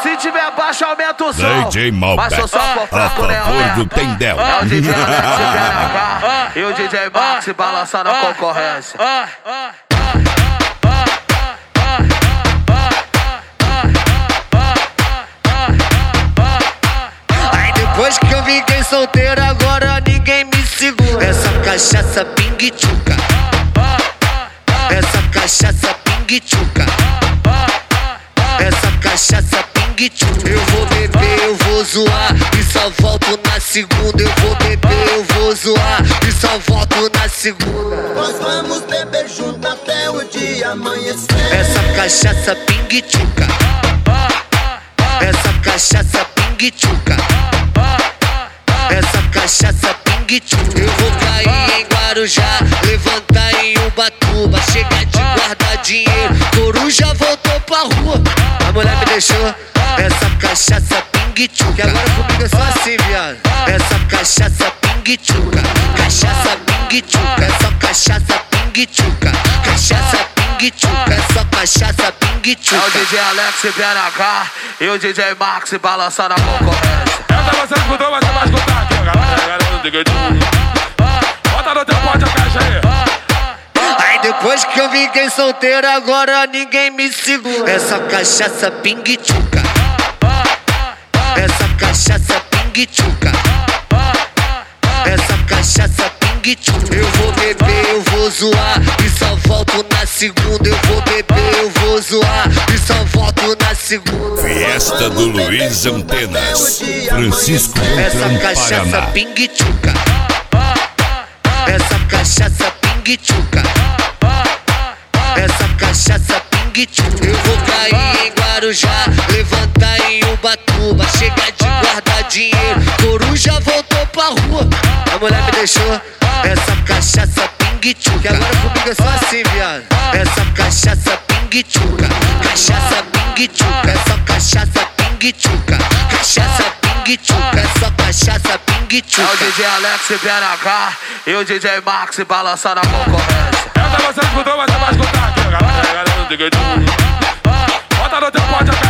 Se tiver baixo, aumenta o som. DJ Malbec, mas só a favor do Tendel. É o DJ Alex PNH e o DJ Max balançando a concorrência. Aí depois que eu fiquei solteiro, agora ninguém me segura. Essa cachaça pingue-tchuca, essa cachaça pingue-tchuca, essa cachaça pingue-tchuca. Eu vou beber, eu vou zoar e só volto na segunda. Eu vou beber, eu vou zoar e só volto na segunda. Nós vamos beber junto até o dia amanhecer. Essa cachaça pingue-tchuca, essa cachaça pingue-tchuca, essa cachaça pingue-tchuca. Eu vou cair em Guarujá, levantar em Ubatuba, chegar de guardar dinheiro, coruja voltou pra rua. A mulher me deixou. Essa cachaça pingue-tchuca, agora comigo é só assim, viado. Essa cachaça pingue-tchuca, cachaça pingue-tchuca, essa cachaça pingue-tchuca, cachaça pingue-tchuca, essa cachaça pingue-tchuca. É o DJ Alex PNH e o DJ Max balançando a concorrência. Você escutou, mas você vai escutar aqui, galera do Digadinho. Bota no teu pote a caixa aí. Aí depois que eu fiquei solteiro, agora ninguém me segura. Essa cachaça pingue-tchuca, essa cachaça pingue-tchuca, essa cachaça pingue-tchuca. Eu vou beber, eu vou zoar e só volto na segunda. Eu vou beber, eu vou zoar e só volto na segunda. Fiesta do Luiz Antenas, Francisco Essa Beltrão, cachaça Paraná. pingue-tchuca, essa cachaça pingue-tchuca, essa cachaça pingue-tchuca. Eu vou cair em Guarujá, levantar em Ubatuba, chegar de guardar dinheiro, coruja voltou pra rua. A mulher me deixou. Essa cachaça pingue-tchuca, agora comigo é só assim, viado. Essa cachaça pingue-tchuca, cachaça pingue-tchuca, essa cachaça pingue-tchuca, cachaça pingue-tchuca, essa cachaça pingue-tchuca. É o DJ Alex PNH e o DJ Max balançando a concorrência. Você escutou, mas você vai escutar aqui, galera do Digadinho. Bota no teu pote a